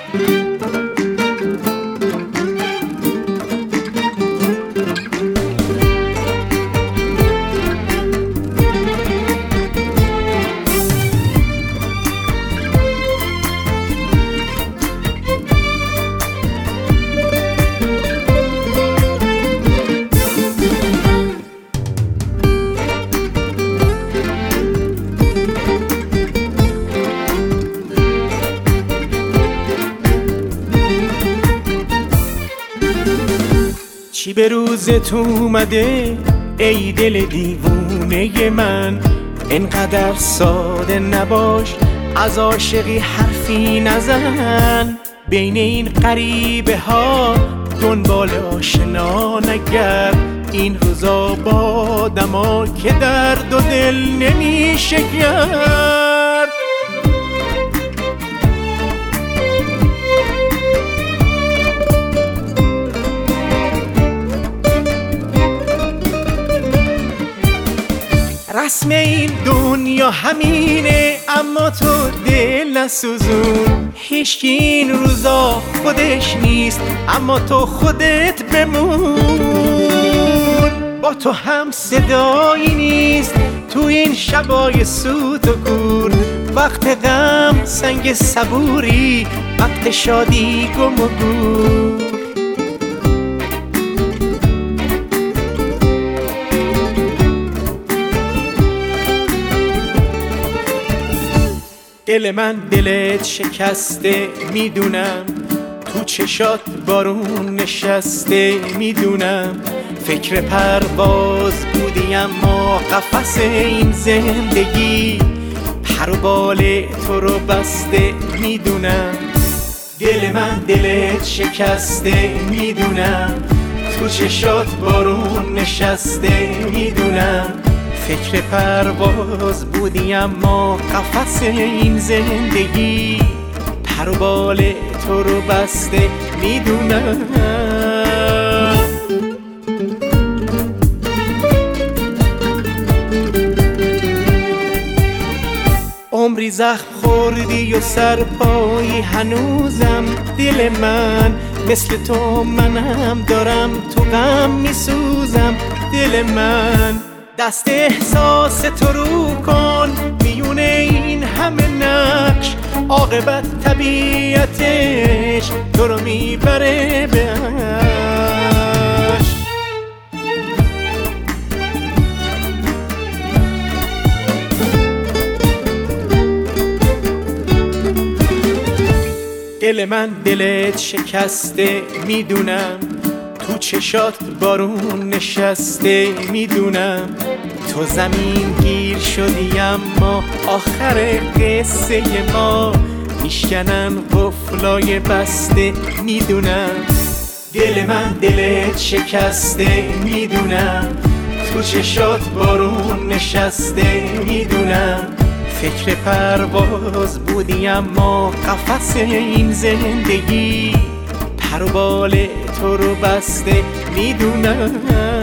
چی به روزت اومده ای دل دیوونه من؟ انقدر ساده نباش، از عاشقی حرفی نزن. بین این غریبه ها دنبال آشنا نگرد. این روزا با آدما که درد و دل نمیشه کرد. رسم این دنیا همینه، اما تو دل نسوزون. هیچکی این روزا خودش نیست، اما تو خودت بمون. با تو هم صدایی نیست تو این شبای سوت و کور. وقت غم سنگ صبوری، وقت شادی گم و گور. دل من دلت شکسته میدونم، تو چشات بارون نشسته میدونم. فکر پرواز بودی اما قفس این زندگی پر و بال تو رو بسته میدونم. دل من دلت شکسته میدونم، تو چشات بارون نشسته میدونم. فکر پرواز بودی اما قفس این زندگی پر و بال تو رو بسته میدونم. عمری زخم خوردی و سرپایی هنوزم. دل من مثل تو منم، دارم تو غم میسوزم. دل من دست احساس تو رو کن، میونه این همه نقش. عاقبت طبیعتش تو رو میبره به عشق. دل من دلت شکسته میدونم، تو چشات بارون نشسته میدونم. تو زمین گیر شدی اما آخر قصه ما میشکنن قفلای بسته میدونم. دل من دلت شکسته میدونم، تو چشات بارون نشسته میدونم. فکر پرواز بودی اما قفس این زندگی پر و بال تو رو بسته میدونم.